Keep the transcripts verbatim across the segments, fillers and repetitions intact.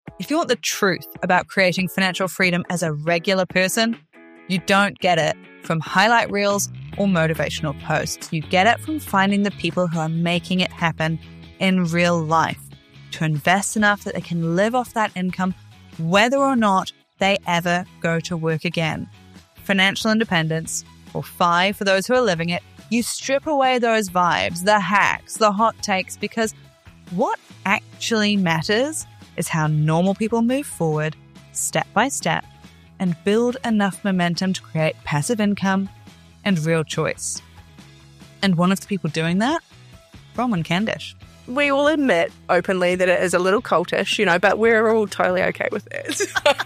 If you want the truth about creating financial freedom as a regular person, you don't get it from highlight reels or motivational posts. You get it from finding the people who are making it happen in real life to invest enough that they can live off that income whether or not they ever go to work again. Financial independence, or F I for those who are living it, you strip away those vibes, the hacks, the hot takes, because what actually matters is how normal people move forward step by step and build enough momentum to create passive income and real choice. And one of the people doing that, Bronwyn Candish. We all admit openly that it is a little cultish, you know, but we're all totally okay with it.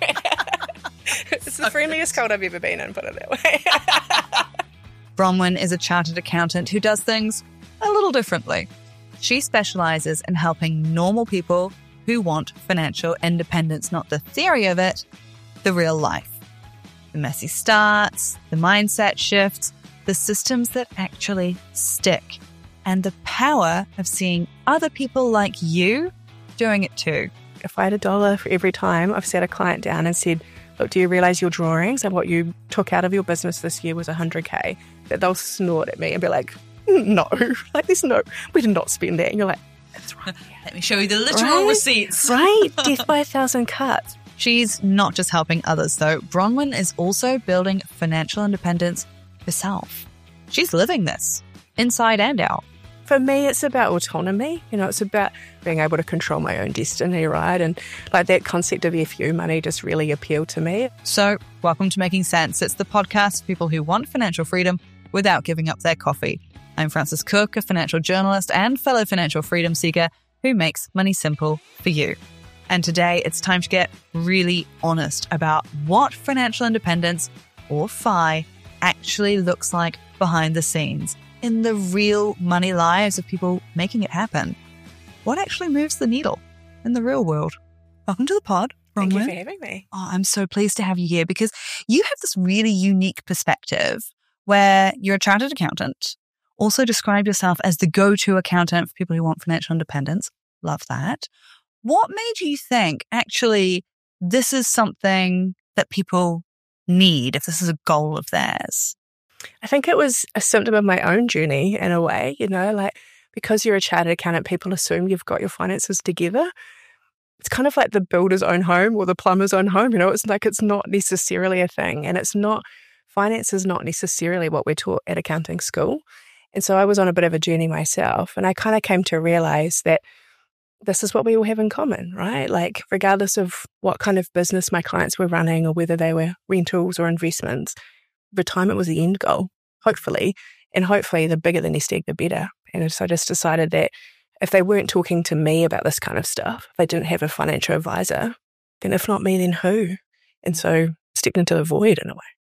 It's the friendliest cult I've ever been in, put it that way. Bronwyn is a chartered accountant who does things a little differently. She specializes in helping normal people who want financial independence, not the theory of it, the real life. The messy starts, the mindset shifts, the systems that actually stick, and the power of seeing other people like you doing it too. If I had a dollar for every time I've sat a client down and said, look, do you realize your drawings and what you took out of your business this year was one hundred K? That they'll snort at me and be like, no, like there's no, we did not spend that. And you're like, that's right. Let me show you the literal right? receipts. Right, death by a thousand cuts. She's not just helping others though. Bronwyn is also building financial independence herself. She's living this inside and out. For me, it's about autonomy. You know, it's about being able to control my own destiny, right? And like that concept of F U money just really appealed to me. So, welcome to Making Sense. It's the podcast for people who want financial freedom without giving up their coffee. I'm Frances Cook, a financial journalist and fellow financial freedom seeker who makes money simple for you. And today, it's time to get really honest about what financial independence, or F I, actually looks like behind the scenes, in the real money lives of people making it happen. What actually moves the needle in the real world? Welcome to the pod, Bronwyn. Thank you for having me. Oh, I'm so pleased to have you here because you have this really unique perspective where you're a chartered accountant, also describe yourself as the go-to accountant for people who want financial independence. Love that. What made you think, actually, this is something that people need, if this is a goal of theirs? I think it was a symptom of my own journey in a way, you know, like because you're a chartered accountant, people assume you've got your finances together. It's kind of like the builder's own home or the plumber's own home, you know, it's like it's not necessarily a thing. And it's not, finance is not necessarily what we're taught at accounting school. And so I was on a bit of a journey myself, and I kind of came to realize that this is what we all have in common, right? Like regardless of what kind of business my clients were running or whether they were rentals or investments, retirement was the end goal, hopefully. And hopefully the bigger the nest egg, the better. And so I just decided that if they weren't talking to me about this kind of stuff, if they didn't have a financial advisor, then if not me, then who? And so stepped into a void in a way.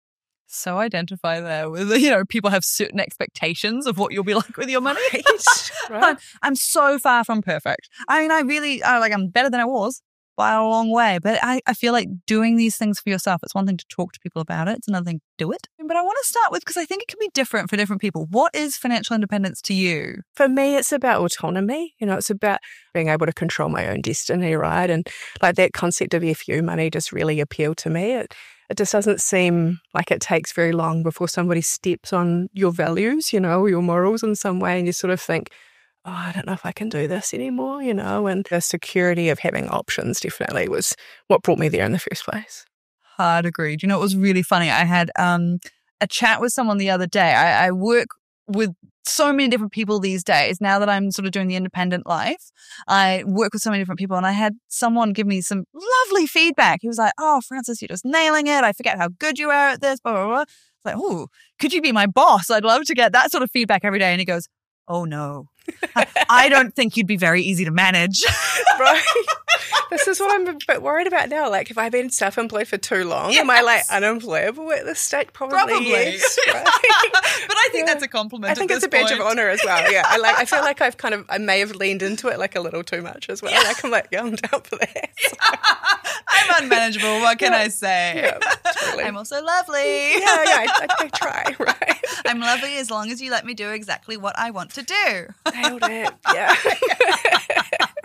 So identify there with, you know, people have certain expectations of what you'll be like with your money. Right, right. I'm, I'm so far from perfect. I mean, I really, I, like, I'm better than I was by a long way. But I, I feel like doing these things for yourself, it's one thing to talk to people about it. It's another thing to do it. But I want to start with, because I think it can be different for different people. What is financial independence to you? For me, it's about autonomy. You know, it's about being able to control my own destiny, right? And like that concept of F U money just really appealed to me. It, it just doesn't seem like it takes very long before somebody steps on your values, you know, your morals in some way, and you sort of think, oh, I don't know if I can do this anymore, you know, and the security of having options definitely was what brought me there in the first place. Hard agreed. You know, it was really funny. I had um, a chat with someone the other day. I, I work with so many different people these days. Now that I'm sort of doing the independent life, I work with so many different people, and I had someone give me some lovely feedback. He was like, oh, Frances, you're just nailing it. I forget how good you are at this, blah, blah, blah. It's like, oh, could you be my boss? I'd love to get that sort of feedback every day. And he goes, oh, no. I don't think you'd be very easy to manage. Right. This is what I'm a bit worried about now. Like, if I've been self-employed for too long, yes. Am I like unemployable at this stage? Probably, Probably. Yes. Right? But I think yeah. that's a compliment. I think at it's this a badge point. of honor as well. Yeah, I like. I feel like I've kind of, I may have leaned into it like a little too much as well. Yeah. Like I'm like, yeah, I'm down for that. Yeah. I'm unmanageable. What can yeah. I say? Yeah, totally. I'm also lovely. Yeah, yeah. I, I, I try. Right. I'm lovely as long as you let me do exactly what I want to do. Nailed it. Yeah.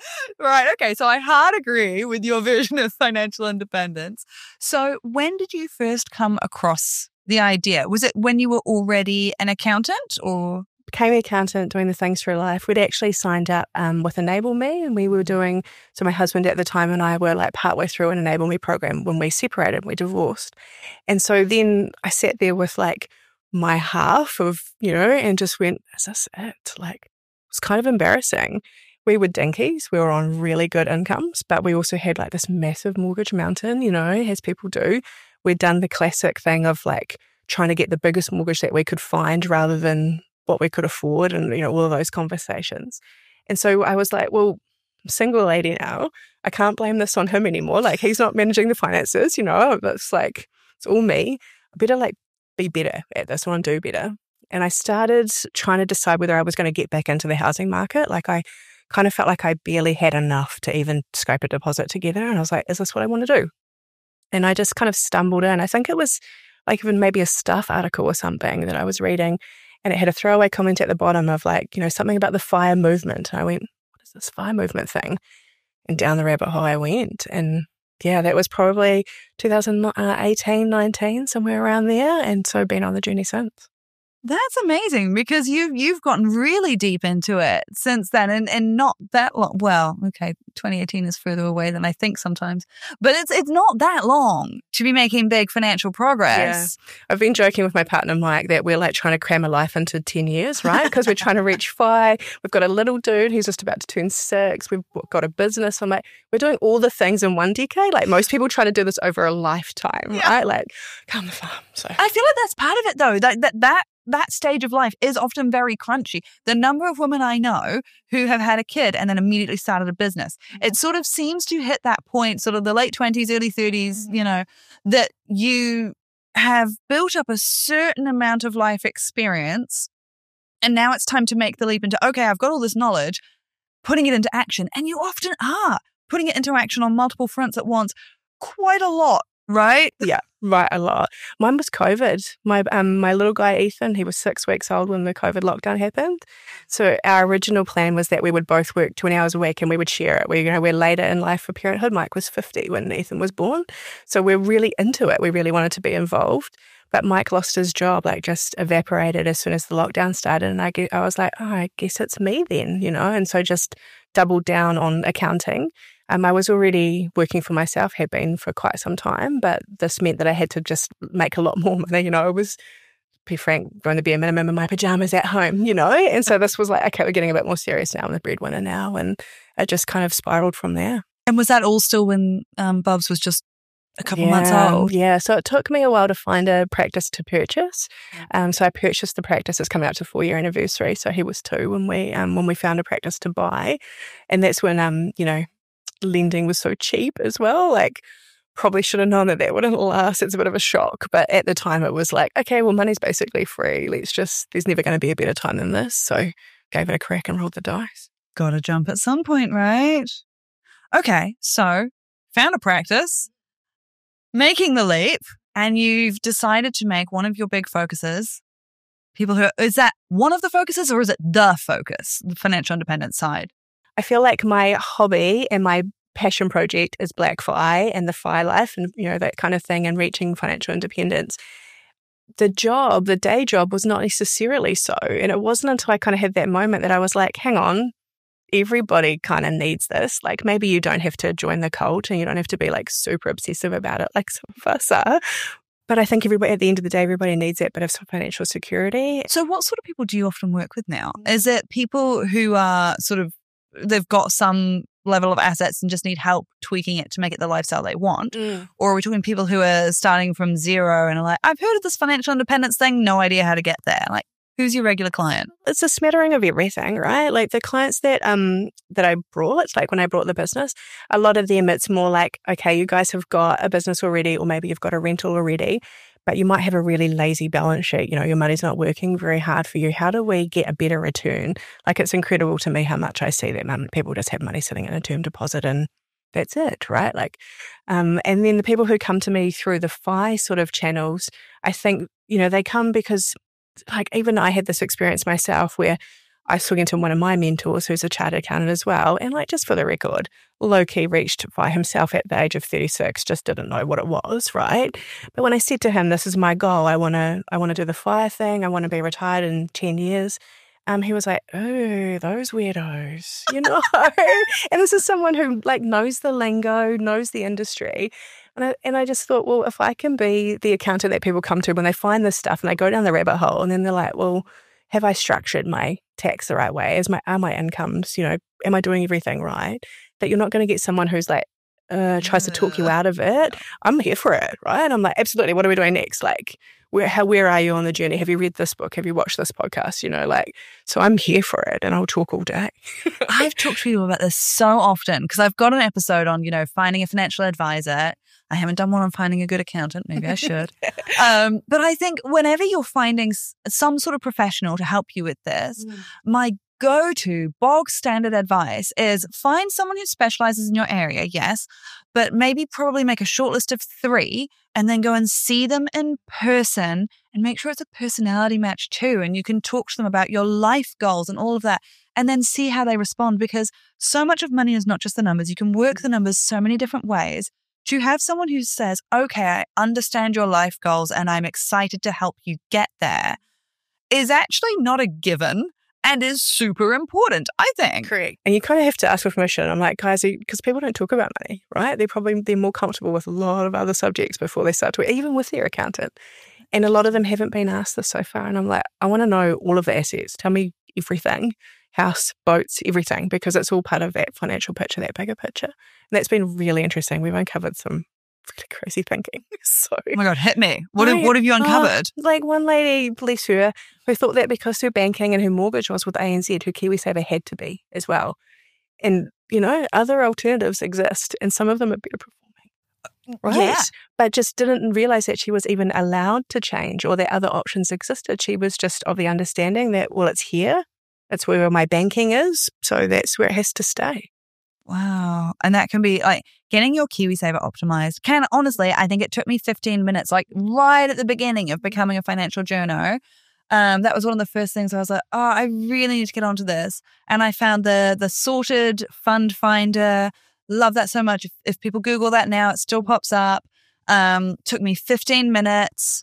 Right. Okay. So I hard agree with your version of financial independence. So when did you first come across the idea? Was it when you were already an accountant or? Became an accountant doing the Things for Life. We'd actually signed up um, with Enable Me, and we were doing, so my husband at the time and I were like partway through an Enable Me program when we separated, we divorced. And so then I sat there with like my half of, you know, and just went, is this it? Like, it was kind of embarrassing. We were dinkies. We were on really good incomes, but we also had like this massive mortgage mountain, you know, as people do. We'd done the classic thing of like trying to get the biggest mortgage that we could find rather than what we could afford, and, you know, all of those conversations. And so I was like, well, I'm a single lady now. I can't blame this on him anymore. Like, he's not managing the finances, you know, it's like, it's all me. I better like be better at this one, do better. And I started trying to decide whether I was going to get back into the housing market. Like, I kind of felt like I barely had enough to even scrape a deposit together. And I was like, is this what I want to do? And I just kind of stumbled in. I think it was like even maybe a Stuff article or something that I was reading. And it had a throwaway comment at the bottom of like, you know, something about the FIRE movement. And I went, what is this FIRE movement thing? And down the rabbit hole I went. And yeah, that was probably two thousand eighteen, nineteen, somewhere around there. And so been on the journey since. That's amazing because you've you've gotten really deep into it since then, and, and not that long. Well, okay, twenty eighteen is further away than I think sometimes, but it's it's not that long to be making big financial progress. Yeah. I've been joking with my partner Mike that we're like trying to cram a life into ten years, right? Because we're trying to reach FIRE. We've got a little dude who's just about to turn six. We've got a business. I'm like, we're doing all the things in one decade. Like most people try to do this over a lifetime, yeah. right? Like, come the farm. So I feel like that's part of it, though. That that that. That stage of life is often very crunchy. The number of women I know who have had a kid and then immediately started a business, mm-hmm. it sort of seems to hit that point, sort of the late twenties, early thirties, mm-hmm. you know, that you have built up a certain amount of life experience and now it's time to make the leap into, okay, I've got all this knowledge, putting it into action. And you often are putting it into action on multiple fronts at once, quite a lot. Right? Yeah, right, a lot. Mine was COVID. My um my little guy, Ethan, he was six weeks old when the COVID lockdown happened. So our original plan was that we would both work twenty hours a week and we would share it. We, you know, we're later in life for parenthood. Mike was fifty when Ethan was born. So we're really into it. We really wanted to be involved. But Mike lost his job, like just evaporated as soon as the lockdown started. And I, get, I was like, oh, I guess it's me then, you know? And so just doubled down on accounting. Um, I was already working for myself, had been for quite some time, but this meant that I had to just make a lot more money. You know, I was, to be frank, going to be a minimum in my pajamas at home, you know? And so this was like, okay, we're getting a bit more serious now. I'm the breadwinner now. And it just kind of spiraled from there. And was that all still when um, Bubs was just a couple yeah, months old? Yeah, so it took me a while to find a practice to purchase. Um, so I purchased the practice. It's coming up to four year anniversary. So he was two when we um, when we found a practice to buy. And that's when, um, you know, lending was so cheap as well. Like, probably should have known that that wouldn't last. It's a bit of a shock. But at the time, it was like, okay, well, money's basically free. Let's just, there's never going to be a better time than this. So gave it a crack and rolled the dice. Got to jump at some point, right? Okay, so found a practice, making the leap, and you've decided to make one of your big focuses. People who, is that one of the focuses or is it the focus, the financial independence side? I feel like my hobby and my passion project is Black FIRE and the FIRE life and, you know, that kind of thing and reaching financial independence. The job, the day job was not necessarily so. And it wasn't until I kind of had that moment that I was like, hang on, everybody kind of needs this. Like maybe you don't have to join the cult and you don't have to be like super obsessive about it like some of us are. But I think everybody, at the end of the day, everybody needs that bit of financial security. So what sort of people do you often work with now? Is it people who are sort of, they've got some level of assets and just need help tweaking it to make it the lifestyle they want? Mm. Or are we talking people who are starting from zero and are like, I've heard of this financial independence thing, no idea how to get there? Like, who's your regular client? It's a smattering of everything, right? Like the clients that um that I brought, like when I brought the business, a lot of them, it's more like, okay, you guys have got a business already, or maybe you've got a rental already, but you might have a really lazy balance sheet. You know, your money's not working very hard for you. How do we get a better return? Like it's incredible to me how much I see that people just have money sitting in a term deposit and that's it, right? Like, um, and then the people who come to me through the FIRE sort of channels, I think, you know, they come because like even I had this experience myself where I swing into one of my mentors who's a chartered accountant as well. And like, just for the record, low-key reached by himself at the age of thirty-six, just didn't know what it was, right? But when I said to him, this is my goal, I want to I want to do the FIRE thing, I want to be retired in ten years, um, he was like, oh, those weirdos, you know? And this is someone who like knows the lingo, knows the industry. And I, and I just thought, well, if I can be the accountant that people come to when they find this stuff and they go down the rabbit hole and then they're like, well, have I structured my tax the right way? Is my Are my incomes, you know, am I doing everything right? That you're not going to get someone who's like, uh, tries to talk you out of it. I'm here for it, right? I'm like, absolutely, what are we doing next? Like, where how where are you on the journey? Have you read this book? Have you watched this podcast? You know, like, so I'm here for it and I'll talk all day. I've talked to people about this so often because I've got an episode on, you know, finding a financial advisor. I haven't done one on finding a good accountant. Maybe I should. um, but I think whenever you're finding s- some sort of professional to help you with this, mm. my go-to bog standard advice is find someone who specializes in your area, yes, but maybe probably make a short list of three and then go and see them in person and make sure it's a personality match too. And you can talk to them about your life goals and all of that and then see how they respond, because so much of money is not just the numbers. You can work the numbers so many different ways. To have someone who says, okay, I understand your life goals and I'm excited to help you get there is actually not a given and is super important, I think. Correct. And you kind of have to ask for permission. I'm like, guys, because people don't talk about money, right? They're probably, they're more comfortable with a lot of other subjects before they start to, even with their accountant. And a lot of them haven't been asked this so far. And I'm like, I want to know all of the assets. Tell me everything. House, boats, everything, because it's all part of that financial picture, that bigger picture. And that's been really interesting. We've uncovered some really crazy thinking. So, oh my God, hit me. What, right. have, what have you uncovered? Oh, like one lady, bless her, who thought that because her banking and her mortgage was with A N Z, her KiwiSaver had to be as well. And, you know, other alternatives exist and some of them are better performing. Right. Yeah. But just didn't realize that she was even allowed to change or that other options existed. She was just of the understanding that, well, it's here. It's where my banking is, so that's where it has to stay. Wow. And that can be like getting your KiwiSaver optimized. Can honestly, I think it took me fifteen minutes, like right at the beginning of becoming a financial journo. Um, that was one of the first things I was like, oh, I really need to get onto this. And I found the the sorted fund finder. Love that so much. If, if people Google that now, it still pops up. Um, took me fifteen minutes,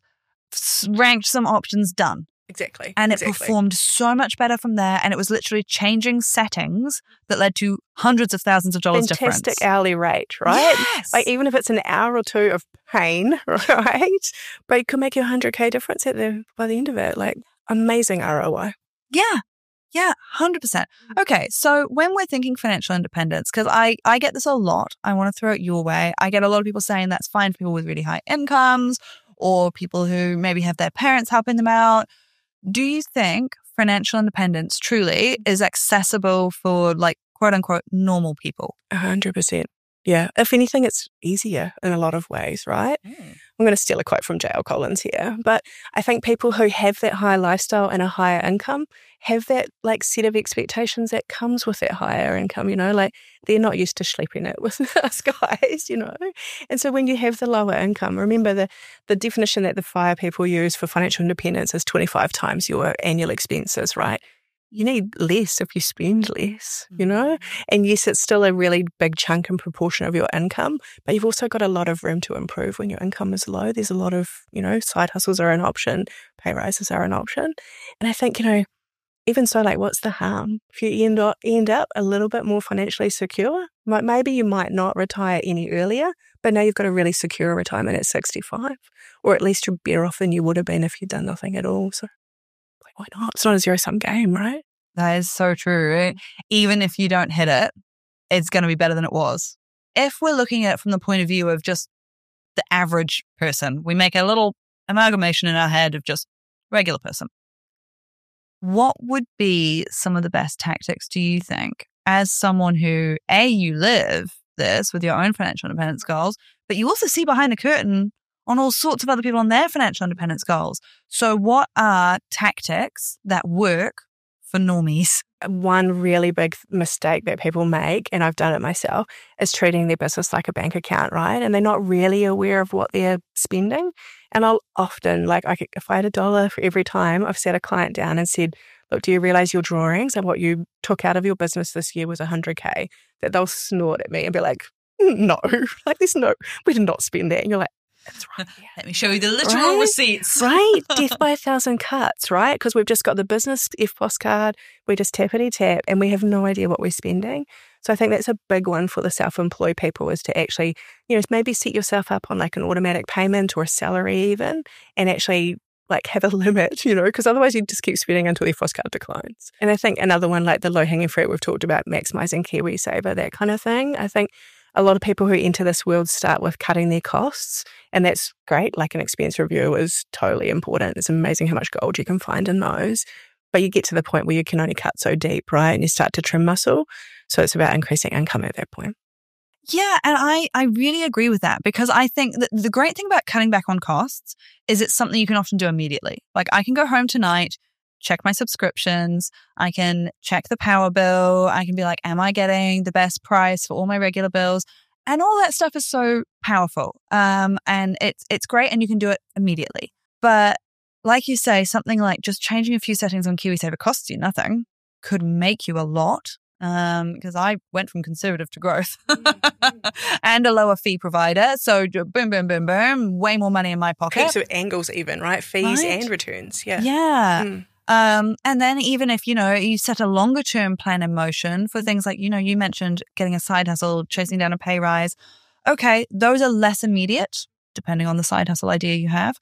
ranked some options, done. Exactly. And it exactly. performed so much better from there. And it was literally changing settings that led to hundreds of thousands of dollars Fantastic difference. Fantastic hourly rate, right? Yes. Like even if it's an hour or two of pain, right? But it could make you a one hundred K difference at the by the end of it. Like amazing R O I. Yeah. Yeah, one hundred percent. Okay, so when we're thinking financial independence, because I, I get this a lot, I want to throw it your way. I get a lot of people saying that's fine for people with really high incomes or people who maybe have their parents helping them out. Do you think financial independence truly is accessible for like quote unquote normal people? A hundred percent. Yeah. If anything, it's easier in a lot of ways, right? Mm. I'm going to steal a quote from J L Collins here, but I think people who have that higher lifestyle and a higher income have that like set of expectations that comes with that higher income, you know, like they're not used to schlepping it with us guys, you know. And so when you have the lower income, remember the, the definition that the FIRE people use for financial independence is twenty-five times your annual expenses, right? You need less if you spend less, you know? And yes, it's still a really big chunk and proportion of your income, but you've also got a lot of room to improve when your income is low. There's a lot of, you know, side hustles are an option, pay rises are an option. And I think, you know, even so, like, what's the harm? If you end up, end up a little bit more financially secure, maybe you might not retire any earlier, but now you've got a really secure retirement at sixty-five, or at least you're better off than you would have been if you'd done nothing at all. So why not? It's not a zero-sum game, right? That is so true. Right? Even if you don't hit it, it's going to be better than it was. If we're looking at it from the point of view of just the average person, we make a little amalgamation in our head of just regular person. What would be some of the best tactics, do you think, as someone who, A, you live this with your own financial independence goals, but you also see behind the curtain on all sorts of other people on their financial independence goals. So what are tactics that work for normies? One really big mistake that people make, and I've done it myself, is treating their business like a bank account, right? And they're not really aware of what they're spending. And I'll often, like, I could, if I had a dollar for every time I've sat a client down and said, look, do you realize your drawings and what you took out of your business this year was one hundred K? That they'll snort at me and be like, no, like there's no, we did not spend that. And you're like, that's right. Yeah. Let me show you the literal right? receipts. Right. Death by a thousand cuts, right? Because we've just got the business F P O S card. We just tappity tap and we have no idea what we're spending. So I think that's a big one for the self-employed people is to actually, you know, maybe set yourself up on like an automatic payment or a salary even and actually like have a limit, you know, because otherwise you just keep spending until the F P O S card declines. And I think another one like the low-hanging fruit we've talked about, maximising KiwiSaver, that kind of thing. I think a lot of people who enter this world start with cutting their costs, and that's great. Like an expense review is totally important. It's amazing how much gold you can find in those. But you get to the point where you can only cut so deep, right? And you start to trim muscle. So it's about increasing income at that point. Yeah, and I, I really agree with that because I think that the great thing about cutting back on costs is it's something you can often do immediately. Like I can go home tonight, check my subscriptions, I can check the power bill, I can be like, am I getting the best price for all my regular bills? And all that stuff is so powerful. Um, and it's it's great and you can do it immediately. But like you say, something like just changing a few settings on KiwiSaver costs you nothing, could make you a lot. Um, because I went from conservative to growth and a lower fee provider. So boom, boom, boom, boom, way more money in my pocket. Heaps of angles even, right? Fees right? and returns. Yeah. Yeah. Mm. Um, and then even if, you know, you set a longer term plan in motion for things like, you know, you mentioned getting a side hustle, chasing down a pay rise. Okay, those are less immediate, depending on the side hustle idea you have,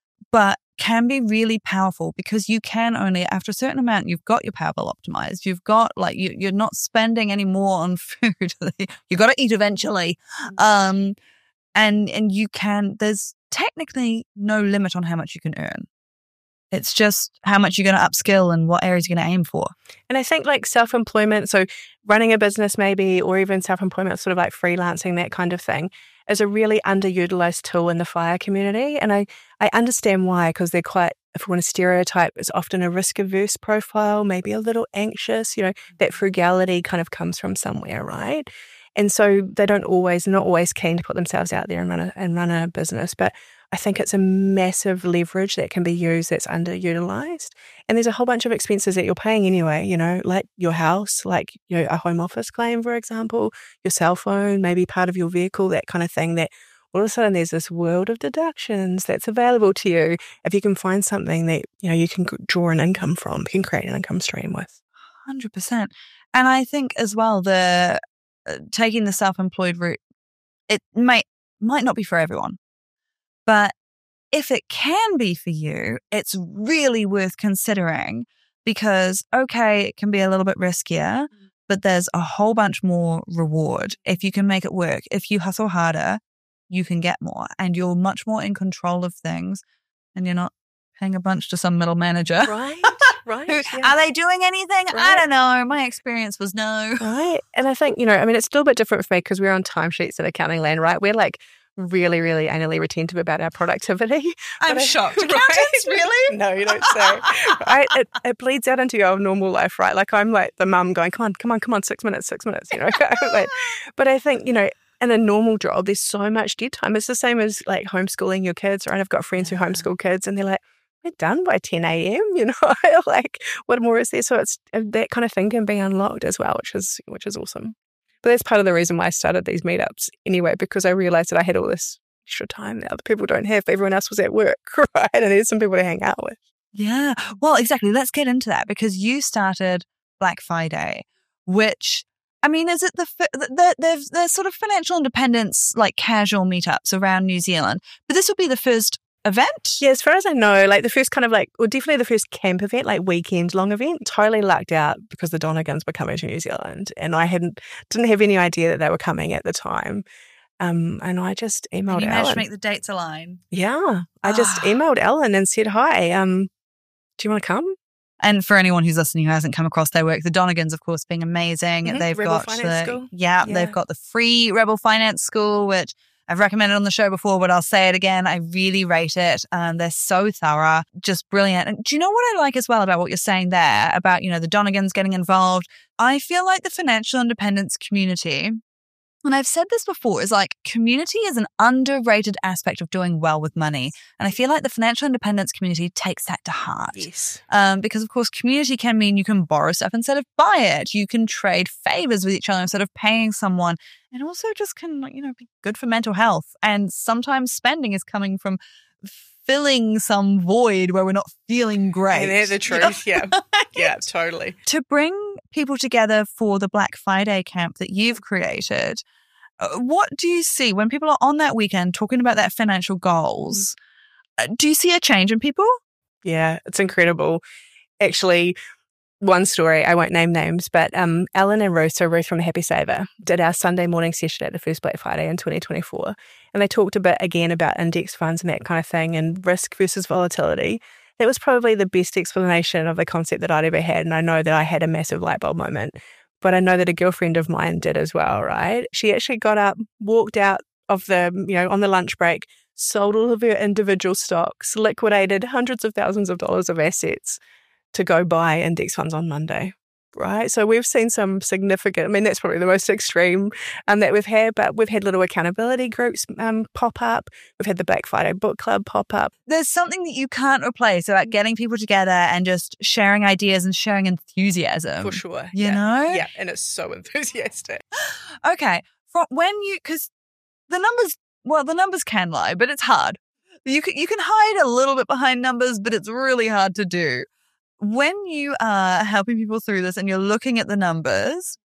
but can be really powerful because you can only, after a certain amount, you've got your power bill optimized. You've got like, you, you're not spending any more on food. You've got to eat eventually. Um, and, and you can, there's technically no limit on how much you can earn. It's just how much you're going to upskill and what areas you're going to aim for. And I think like self-employment, so running a business maybe, or even self-employment, sort of like freelancing, that kind of thing, is a really underutilized tool in the FIRE community. And I, I understand why, because they're quite, if we want to stereotype, it's often a risk-averse profile, maybe a little anxious, you know, that frugality kind of comes from somewhere, right? And so they don't always, not always keen to put themselves out there and run a, and run a business. But I think it's a massive leverage that can be used that's underutilized. And there's a whole bunch of expenses that you're paying anyway, you know, like your house, like, you know, a home office claim, for example, your cell phone, maybe part of your vehicle, that kind of thing, that all of a sudden there's this world of deductions that's available to you if you can find something that, you know, you can draw an income from, you can create an income stream with. one hundred percent. And I think as well, the uh, taking the self-employed route, it might might not be for everyone. But if it can be for you, it's really worth considering because, okay, it can be a little bit riskier, but there's a whole bunch more reward. If you can make it work, if you hustle harder, you can get more and you're much more in control of things and you're not paying a bunch to some middle manager. Right, right. Who, yeah. Are they doing anything? Right. I don't know. My experience was no. Right. And I think, you know, I mean, it's still a bit different for me because we're on timesheets in accounting land, right? We're like, really, really anally retentive about our productivity. I'm but shocked. I, Accountants, right? really? No, you don't say. Right? It, it bleeds out into your normal life, right? Like I'm like the mum going, come on, come on, come on, six minutes, six minutes, you know. like, but I think, you know, in a normal job, there's so much dead time. It's the same as like homeschooling your kids, right? I've got friends who homeschool kids and they're like, we're done by ten a.m., you know, like what more is there? So it's that kind of thing can be unlocked as well, which is which is awesome. But that's part of the reason why I started these meetups anyway, because I realized that I had all this extra time that other people don't have. Everyone else was at work, right? And there's some people to hang out with. Yeah. Well, exactly. Let's get into that because you started Black Friday, which, I mean, is it the, the, the, the sort of financial independence, like casual meetups around New Zealand, but this will be the first event? Yeah, as far as I know, like the first kind of like, well, definitely the first camp event, like weekend long event. Totally lucked out because the Donegans were coming to New Zealand and I hadn't, didn't have any idea that they were coming at the time. Um, and I just emailed and you Ellen. managed to make the dates align. Yeah, I just emailed Ellen and said, hi, um, do you want to come? And for anyone who's listening who hasn't come across their work, the Donegans, of course, being amazing. Mm-hmm. They've Rebel got Finance the, School. Yeah, Yeah. they've got the free Rebel Finance School, which I've recommended on the show before, but I'll say it again. I really rate it. Um, they're so thorough, just brilliant. And do you know what I like as well about what you're saying there about, you know, the Donegans getting involved? I feel like the financial independence community, and I've said this before, is like community is an underrated aspect of doing well with money. And I feel like the financial independence community takes that to heart. Yes. Um, because, of course, community can mean you can borrow stuff instead of buy it. You can trade favors with each other instead of paying someone. And also just can, you know, be good for mental health. And sometimes spending is coming from filling some void where we're not feeling great. And they're the truth. Yeah. Yeah, totally. To bring people together for the Black Friday camp that you've created, what do you see when people are on that weekend talking about their financial goals? Do you see a change in people? Yeah, it's incredible. Actually, one story, I won't name names, but um, Ellen and Ruth, so Ruth from the Happy Saver, did our Sunday morning session at the first Black Friday in twenty twenty-four. And they talked a bit again about index funds and that kind of thing and risk versus volatility. That was probably the best explanation of the concept that I'd ever had. And I know that I had a massive light bulb moment. But I know that a girlfriend of mine did as well, right? She actually got up, walked out of the, you know, on the lunch break, sold all of her individual stocks, liquidated hundreds of thousands of dollars of assets to go buy index funds on Monday, right? So we've seen some significant, I mean, that's probably the most extreme um, that we've had, but we've had little accountability groups um, pop up. We've had the Black Friday book club pop up. There's something that you can't replace about getting people together and just sharing ideas and sharing enthusiasm. For sure. You yeah. know? Yeah, and it's so enthusiastic. Okay. From when you, because the numbers, well, the numbers can lie, but it's hard. You can, you can hide a little bit behind numbers, but it's really hard to do. When you are helping people through this and you're looking at the numbers,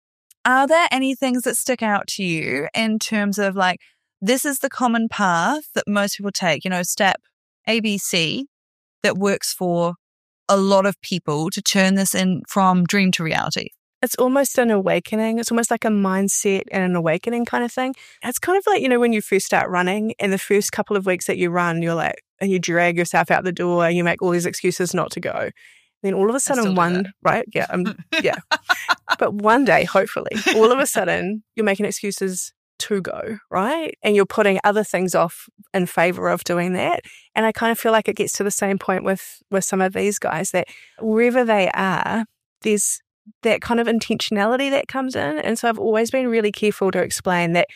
are there any things that stick out to you in terms of like, this is the common path that most people take, you know, step A, B, C that works for a lot of people to turn this in from dream to reality? It's almost an awakening. It's almost like a mindset and an awakening kind of thing. It's kind of like, you know, when you first start running and the first couple of weeks that you run, you're like, and you drag yourself out the door, you make all these excuses not to go. Then all of a sudden one, right? Yeah. Um, yeah. But one day, hopefully, all of a sudden you're making excuses to go, right? And you're putting other things off in favor of doing that. And I kind of feel like it gets to the same point with, with some of these guys that wherever they are, there's that kind of intentionality that comes in. And so I've always been really careful to explain that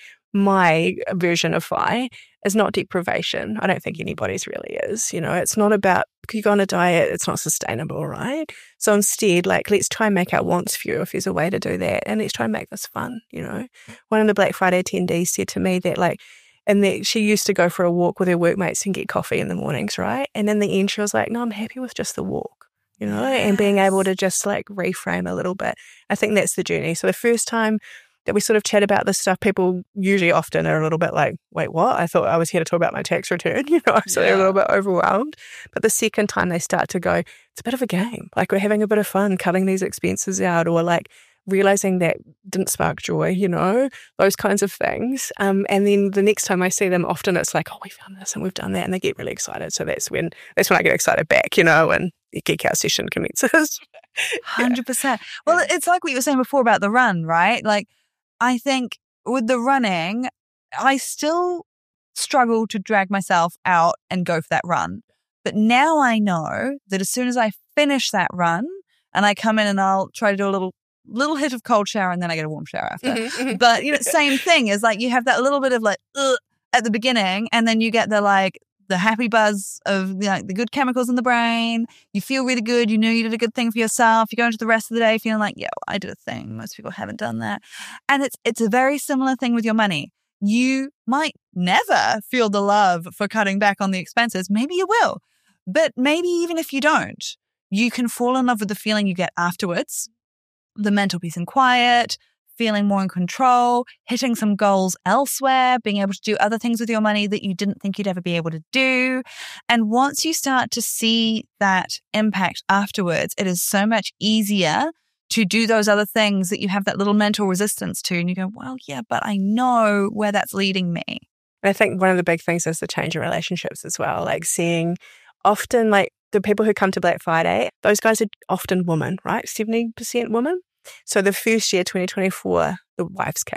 my version of F I is not deprivation. I don't think anybody's really is. You know, it's not about, you go on a diet, it's not sustainable, right? So instead, like, let's try and make our wants fewer if there's a way to do that. And let's try and make this fun, you know. One of the Black Friday attendees said to me that, like, and that she used to go for a walk with her workmates and get coffee in the mornings, right? And in the end, she was like, no, I'm happy with just the walk. You know, yes. And being able to just like reframe a little bit. I think that's the journey. So the first time that we sort of chat about this stuff, people usually often are a little bit like, wait, what? I thought I was here to talk about my tax return, you know, so yeah. They're a little bit overwhelmed. But the second time they start to go, it's a bit of a game. Like we're having a bit of fun cutting these expenses out, or like realizing that didn't spark joy, you know, those kinds of things. Um, and then the next time I see them, often it's like, oh, we found this and we've done that, and they get really excited. So that's when that's when I get excited back, you know, and the Geek Out session commences. one hundred percent. Well, it's like what you were saying before about the run, right? Like, I think with the running, I still struggle to drag myself out and go for that run. But now I know that as soon as I finish that run and I come in and I'll try to do a little little hit of cold shower and then I get a warm shower after. Mm-hmm. But, you know, same thing is like you have that little bit of like, ugh, at the beginning, and then you get the like, the happy buzz of, you know, the good chemicals in the brain. You feel really good. You know you did a good thing for yourself. You go into the rest of the day feeling like, yo, I did a thing. Most people haven't done that. And it's it's a very similar thing with your money. You might never feel the love for cutting back on the expenses. Maybe you will. But maybe even if you don't, you can fall in love with the feeling you get afterwards, the mental peace and quiet, feeling more in control, hitting some goals elsewhere, being able to do other things with your money that you didn't think you'd ever be able to do. And once you start to see that impact afterwards, it is so much easier to do those other things that you have that little mental resistance to. And you go, well, yeah, but I know where that's leading me. I think one of the big things is the change in relationships as well. Like seeing often like the people who come to Black Friday, those guys are often women, right? seventy percent women. So the first year, twenty twenty-four, the wives came.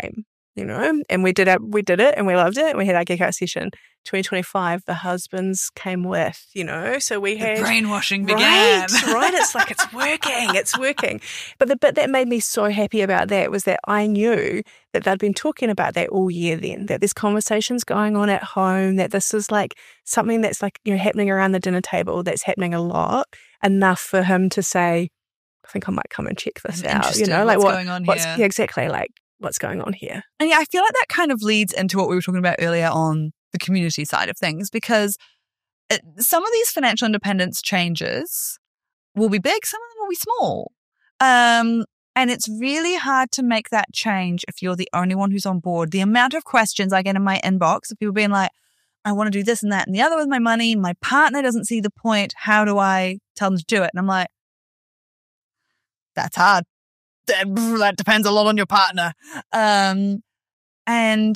you know, and we did it, we did it and we loved it and we had our geek out session. twenty twenty-five, the husbands came with, you know, so we had the brainwashing began. Right, right. It's like, it's working, it's working. But the bit that made me so happy about that was that I knew that they'd been talking about that all year then, that there's conversations going on at home, that this is like something that's like, you know, happening around the dinner table, that's happening a lot, enough for him to say, I think I might come and check this I'm out, you know, like what's what, going on what's, here. Yeah, exactly, like what's going on here. And yeah, I feel like that kind of leads into what we were talking about earlier on the community side of things, because it, some of these financial independence changes will be big, some of them will be small. Um, and it's really hard to make that change if you're the only one who's on board. The amount of questions I get in my inbox of people being like, I want to do this and that and the other with my money. My partner doesn't see the point. How do I tell them to do it? And I'm like, that's hard. That depends a lot on your partner. Um, and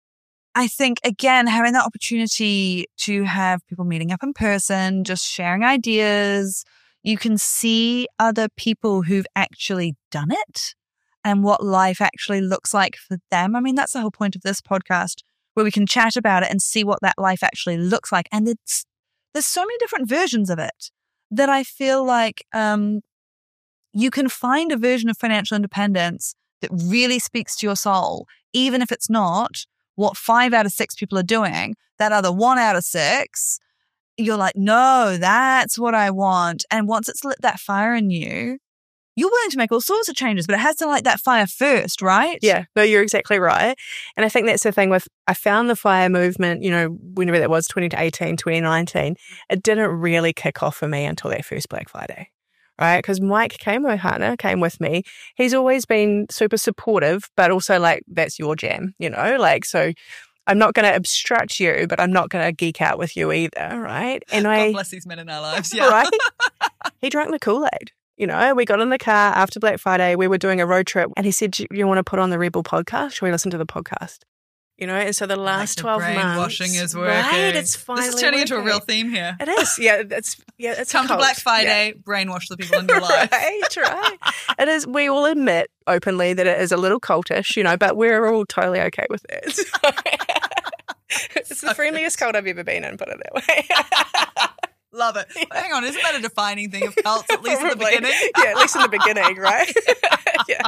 I think, again, having that opportunity to have people meeting up in person, just sharing ideas, you can see other people who've actually done it and what life actually looks like for them. I mean, that's the whole point of this podcast, where we can chat about it and see what that life actually looks like. And it's, there's so many different versions of it that I feel like um, you can find a version of financial independence that really speaks to your soul, even if it's not what five out of six people are doing. That other one out of six, you're like, no, that's what I want. And once it's lit that fire in you, you're willing to make all sorts of changes, but it has to light that fire first, right? Yeah, no, you're exactly right. And I think that's the thing with, I found the FIRE movement, you know, whenever that was, twenty eighteen, twenty nineteen, it didn't really kick off for me until that first Black Friday, right? Because Mike came, my partner, came with me. He's always been super supportive, but also like, that's your jam, you know? Like, so I'm not going to obstruct you, but I'm not going to geek out with you either, right? And God I bless these men in our lives, yeah. Right? He drank the Kool-Aid. You know, we got in the car after Black Friday. We were doing a road trip and he said, you want to put on the Rebel podcast? Shall we listen to the podcast? You know, and so the last like the twelve months. brainwashing is working. Right, it's finally This is turning working. into a real theme here. It is. Yeah, it's yeah, it's Come a to cult. Black Friday, Yeah. brainwash the people in your life. Right, right. It is. We all admit openly that it is a little cultish, you know, but we're all totally okay with it. It's the friendliest cult I've ever been in, put it that way. Love it. Yeah. Hang on, isn't that a defining thing of cults, at least in the Probably. beginning? Yeah, at least in the beginning, right? Yeah.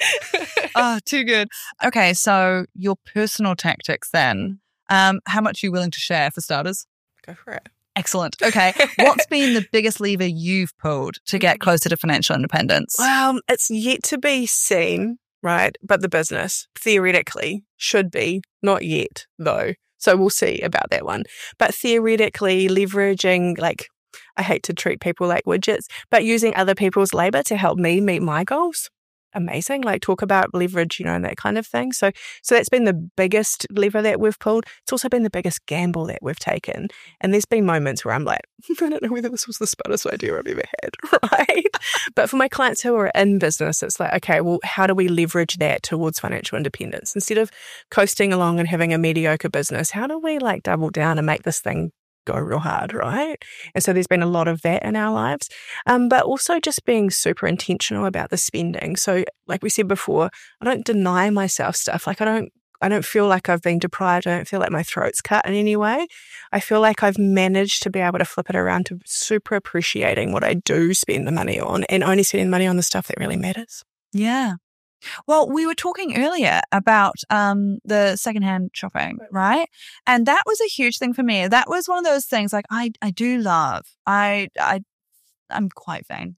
Oh, too good. Okay, so your personal tactics then. Um, how much are you willing to share for starters? Go for it. Excellent. Okay. What's been the biggest lever you've pulled to get closer to financial independence? Well, it's yet to be seen, right? But the business, theoretically, should be. Not yet, though. So we'll see about that one. But theoretically, leveraging, like, I hate to treat people like widgets, but using other people's labor to help me meet my goals. Amazing. Like, talk about leverage, you know, and that kind of thing. So, so that's been the biggest lever that we've pulled. It's also been the biggest gamble that we've taken. And there's been moments where I'm like, I don't know whether this was the smartest idea I've ever had, right? But for my clients who are in business, it's like, okay, well, how do we leverage that towards financial independence? Instead of coasting along and having a mediocre business, how do we like double down and make this thing go real hard, right? And so there's been a lot of that in our lives, um, but also just being super intentional about the spending. So like we said before, I don't deny myself stuff. Like I don't, I don't feel like I've been deprived. I don't feel like my throat's cut in any way. I feel like I've managed to be able to flip it around to super appreciating what I do spend the money on and only spending money on the stuff that really matters. Yeah. Well, we were talking earlier about um, the secondhand shopping, right? And that was a huge thing for me. That was one of those things like I, I do love. I, I, I'm quite vain.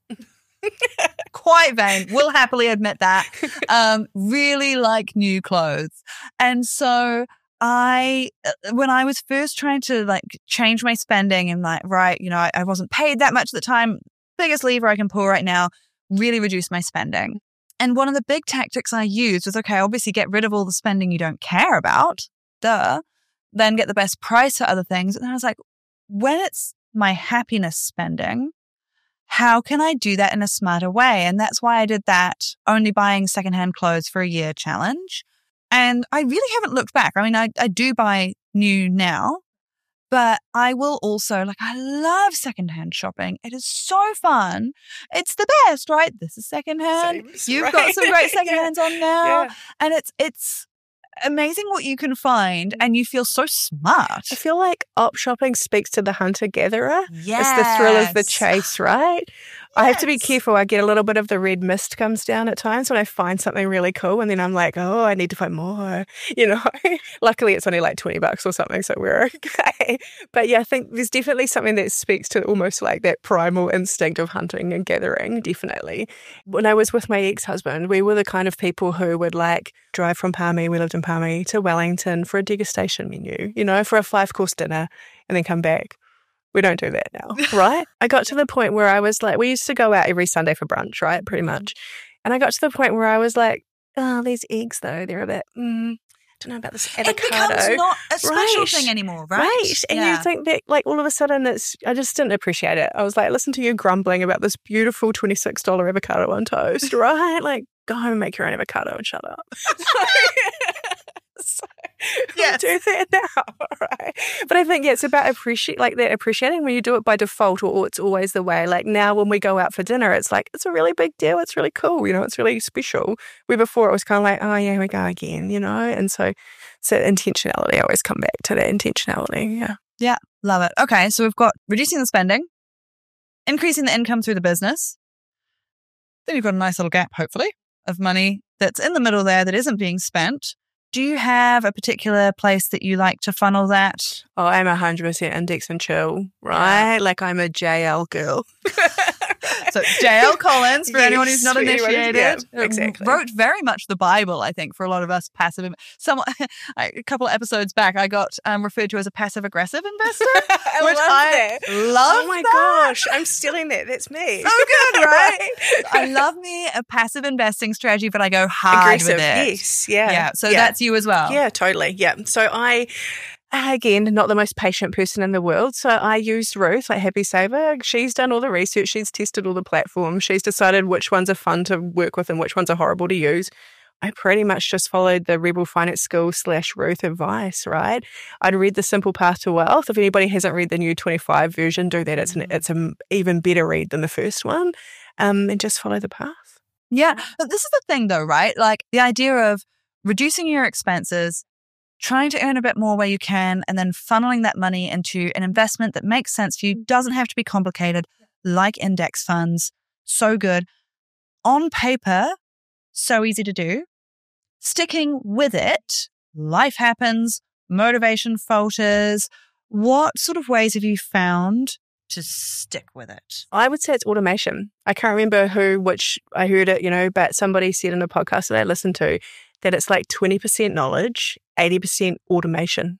Quite vain. Will happily admit that. Um, really like new clothes. And so I, when I was first trying to like change my spending and like, right, you know, I, I wasn't paid that much at the time. Biggest lever I can pull right now, really reduce my spending. And one of the big tactics I used was, okay, obviously get rid of all the spending you don't care about, duh, then get the best price for other things. And I was like, when it's my happiness spending, how can I do that in a smarter way? And that's why I did that only buying secondhand clothes for a year challenge. And I really haven't looked back. I mean, I, I do buy new now, but I will also, like, I love secondhand shopping. It is so fun. It's the best, right? This is secondhand. Seems You've right. got some great secondhands yeah. on now. Yeah. And it's, it's, amazing what you can find, and you feel so smart. I feel like op shopping speaks to the hunter-gatherer. Yes. It's the thrill of the chase, right? Yes. I have to be careful. I get a little bit of the red mist comes down at times when I find something really cool, and then I'm like, oh, I need to find more, you know. Luckily, it's only like twenty bucks or something, so we're okay. But yeah, I think there's definitely something that speaks to almost like that primal instinct of hunting and gathering, definitely. When I was with my ex-husband, we were the kind of people who would like drive from Palmy, we lived in Palmy, to Wellington for a degustation menu, you know, for a five-course dinner, and then come back. We don't do that now, right? I got to the point where I was like, we used to go out every Sunday for brunch, right? Pretty much. And I got to the point where I was like, oh, these eggs though, they're a bit, mm, I don't know about this avocado. It becomes not a special right. thing anymore, right? Right. And yeah. you think that like all of a sudden it's, I just didn't appreciate it. I was like, listen to you grumbling about this beautiful twenty-six dollars avocado on toast, right? Like, go home and make your own avocado and shut up. So, yes. do that now, right? But I think, yeah, it's about appreciate, like that appreciating when you do it by default, or, or it's always the way. Like now when we go out for dinner, it's like, it's a really big deal. It's really cool, you know, it's really special. Where before it was kind of like, oh, yeah, here we go again, you know? And so, so intentionality, I always come back to that intentionality, yeah. Yeah, love it. Okay, so we've got reducing the spending, increasing the income through the business. Then you've got a nice little gap, hopefully, of money that's in the middle there that isn't being spent. Do you have a particular place that you like to funnel that? Oh, I'm one hundred percent index and chill, right? Yeah. Like I'm a J L girl. So J L Collins, for yes, anyone who's not initiated, yeah, exactly. wrote very much the Bible, I think, for a lot of us passive. Someone, a couple of episodes back, I got um, referred to as a passive-aggressive investor, I which love I that. love Oh my that. gosh, I'm stealing that. That's me. So good, right? I love me a passive investing strategy, but I go hard Aggressive, with it. Yes, yeah. Yeah, so yeah. that's you as well. Yeah, totally. Yeah. So I... Again, not the most patient person in the world. So I used Ruth, like Happy Saver. She's done all the research. She's tested all the platforms. She's decided which ones are fun to work with and which ones are horrible to use. I pretty much just followed the Rebel Finance School slash Ruth advice, right? I'd read The Simple Path to Wealth. If anybody hasn't read the new twenty-five version, do that. It's an it's an even better read than the first one. Um, and just follow the path. Yeah. But this is the thing though, right? Like the idea of reducing your expenses, trying to earn a bit more where you can, and then funneling that money into an investment that makes sense for you. Doesn't have to be complicated, like index funds. So good. On paper, so easy to do. Sticking with it, life happens, motivation falters. What sort of ways have you found to stick with it? I would say it's automation. I can't remember who, which I heard it, you know, but somebody said in a podcast that I listened to that it's like twenty percent knowledge, eighty percent automation.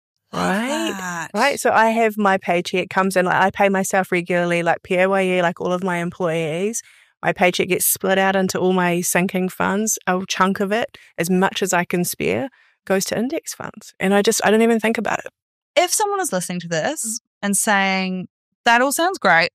Right? Right. Right. So I have my paycheck comes in, like I pay myself regularly, like P A Y E, like all of my employees. My paycheck gets split out into all my sinking funds. A chunk of it, as much as I can spare, goes to index funds. And I just, I don't even think about it. If someone is listening to this and saying, that all sounds great,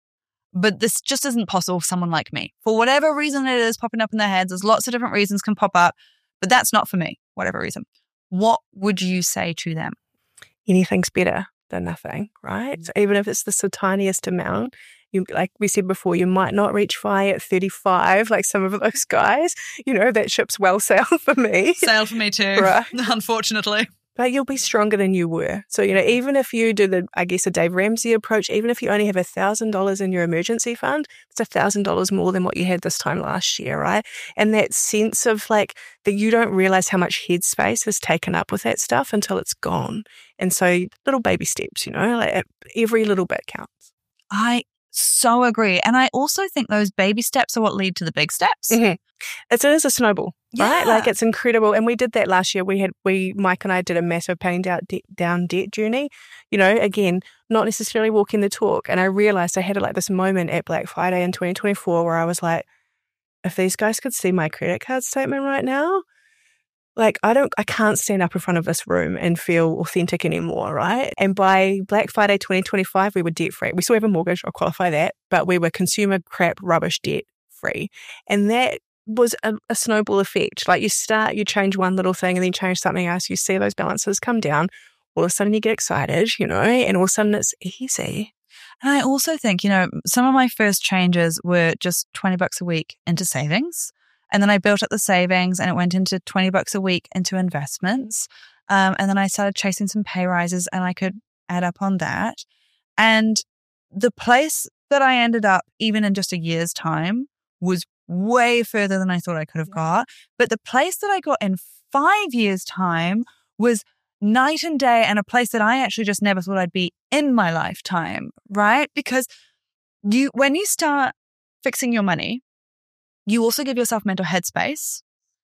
but this just isn't possible for someone like me, for whatever reason it is popping up in their heads, there's lots of different reasons can pop up, but that's not for me, whatever reason. What would you say to them? Anything's better than nothing, right? So even if it's just the tiniest amount, you, like we said before, you might not reach F I at thirty-five, like some of those guys. You know, that ship's well sailed for me. Sailed for me too, right? Unfortunately. But you'll be stronger than you were. So, you know, even if you do the, I guess, a Dave Ramsey approach, even if you only have one thousand dollars in your emergency fund, it's one thousand dollars more than what you had this time last year, right? And that sense of like that you don't realize how much headspace is taken up with that stuff until it's gone. And so little baby steps, you know, like every little bit counts. I so agree. And I also think those baby steps are what lead to the big steps. Mm-hmm. It's, it is a snowball. Yeah. Right? Like it's incredible. And we did that last year. We had, we, Mike and I did a massive paying down, de- down debt journey. You know, again, not necessarily walking the talk. And I realized I had like this moment at Black Friday in twenty twenty-four where I was like, if these guys could see my credit card statement right now, like I don't, I can't stand up in front of this room and feel authentic anymore, right? And by Black Friday twenty twenty-five, we were debt free. We still have a mortgage, I'll qualify that, but we were consumer crap, rubbish, debt free. And that was a, a snowball effect. Like you start, you change one little thing and then change something else. You see those balances come down. All of a sudden you get excited, you know, and all of a sudden it's easy. And I also think, you know, some of my first changes were just twenty bucks a week into savings. And then I built up the savings and it went into twenty bucks a week into investments. Um, and then I started chasing some pay rises and I could add up on that. And the place that I ended up, even in just a year's time, was way further than I thought I could have got. But the place that I got in five years' time was night and day, and a place that I actually just never thought I'd be in my lifetime, right? Because you, when you start fixing your money, you also give yourself mental headspace,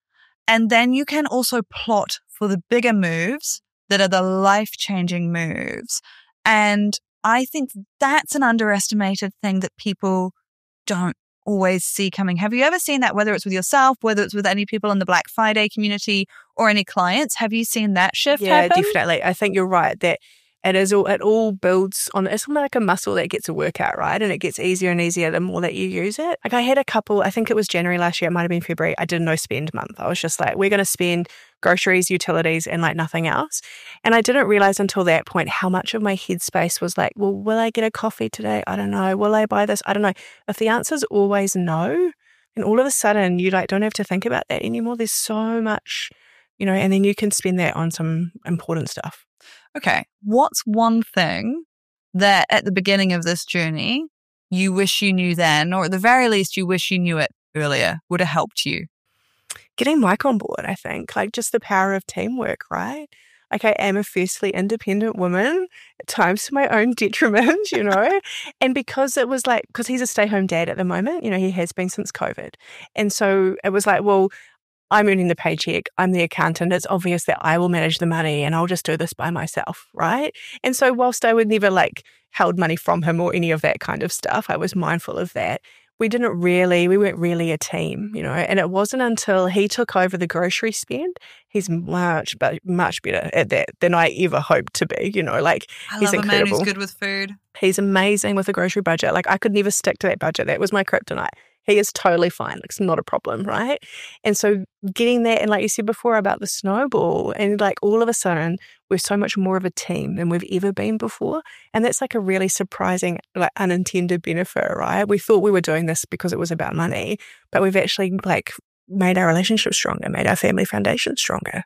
and then you can also plot for the bigger moves that are the life-changing moves. And I think that's an underestimated thing that people don't always see coming. Have you ever seen that, whether it's with yourself, whether it's with any people in the Black Friday community or any clients? Have you seen that shift yeah, happen? Definitely. I think you're right that it is all, it all builds on, it's like a muscle that gets a workout, right? And it gets easier and easier the more that you use it. Like I had a couple, I think it was January last year, it might have been February, I did no spend month. I was just like, we're going to spend groceries, utilities, and like nothing else. And I didn't realize until that point how much of my headspace was like, well, will I get a coffee today? I don't know. Will I buy this? I don't know. If the answer is always no, and all of a sudden you like don't have to think about that anymore. There's so much, you know, and then you can spend that on some important stuff. Okay. What's one thing that at the beginning of this journey you wish you knew then, or at the very least you wish you knew it earlier, would have helped you? Getting Mike on board, I think, like just the power of teamwork, right? Like I am a fiercely independent woman, at times to my own detriment, you know, and because it was like, because he's a stay-home dad at the moment, you know, he has been since COVID. And so it was like, well, I'm earning the paycheck, I'm the accountant, it's obvious that I will manage the money and I'll just do this by myself, right? And so whilst I would never like held money from him or any of that kind of stuff, I was mindful of that. We didn't really, we weren't really a team, you know, and it wasn't until he took over the grocery spend, he's much, but much better at that than I ever hoped to be, you know, like I he's love incredible. a man who's good with food. He's amazing with a grocery budget. Like I could never stick to that budget. That was my kryptonite. He is totally fine. It's not a problem, right? And so getting that, and like you said before about the snowball, and like all of a sudden we're so much more of a team than we've ever been before. And that's like a really surprising, like unintended benefit, right? We thought we were doing this because it was about money, but we've actually like made our relationship stronger, made our family foundation stronger.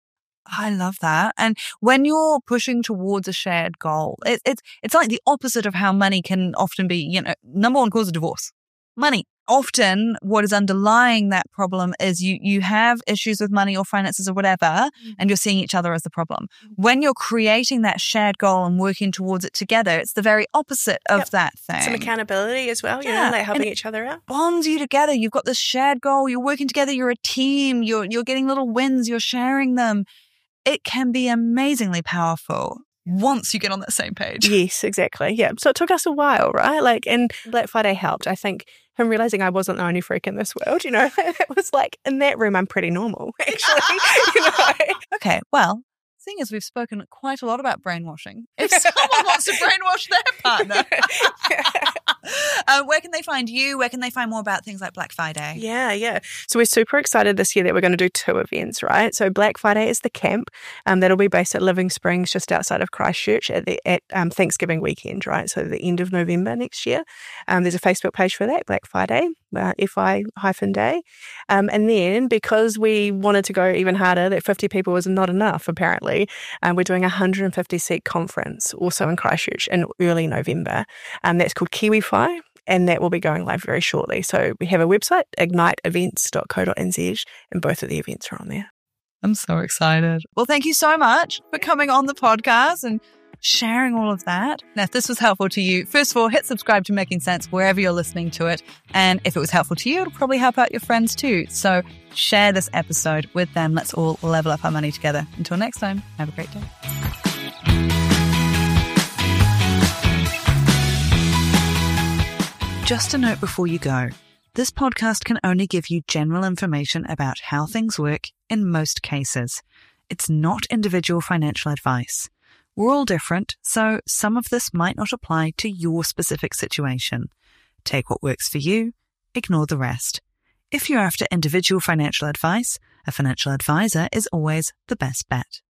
I love that. And when you're pushing towards a shared goal, it, it's it's like the opposite of how money can often be, you know, number one cause of divorce. Money. Often what is underlying that problem is you you have issues with money or finances or whatever, mm-hmm. and you're seeing each other as the problem. When you're creating that shared goal and working towards it together, it's the very opposite of yep. that thing. Some accountability as well, you yeah. know, like helping and each other out. Bonds you together. You've got this shared goal. You're working together. You're a team. You're you're getting little wins. You're sharing them. It can be amazingly powerful once you get on that same page. Yes, exactly. Yeah. So it took us a while, right? Like, and Black Friday helped. I think him realizing I wasn't the only freak in this world, you know, it was like, in that room, I'm pretty normal, actually. you know? Okay, well, seeing as we've spoken quite a lot about brainwashing, if someone wants to brainwash their partner, uh, where can they find you? Where can they find more about things like Black Friday? Yeah, yeah. So we're super excited this year that we're going to do two events, right? So Black Friday is the camp. Um, that'll be based at Living Springs, just outside of Christchurch at the at um, Thanksgiving weekend, right? So the end of November next year. Um, there's a Facebook page for that, Black Friday, uh, F I hyphen day. Um, and then because we wanted to go even harder, that fifty people was not enough, apparently, um, we're doing a one hundred fifty seat conference also in Christchurch in early November. Um, that's called KiwiFi, and that will be going live very shortly. So we have a website, ignite events dot co dot n z, and both of the events are on there. I'm so excited. Well, thank you so much for coming on the podcast and sharing all of that. Now, if this was helpful to you, first of all, hit subscribe to Making Sense wherever you're listening to it. And if it was helpful to you, it'll probably help out your friends too. So share this episode with them. Let's all level up our money together. Until next time, have a great day. Just a note before you go. This podcast can only give you general information about how things work in most cases. It's not individual financial advice. We're all different, so some of this might not apply to your specific situation. Take what works for you, ignore the rest. If you're after individual financial advice, a financial advisor is always the best bet.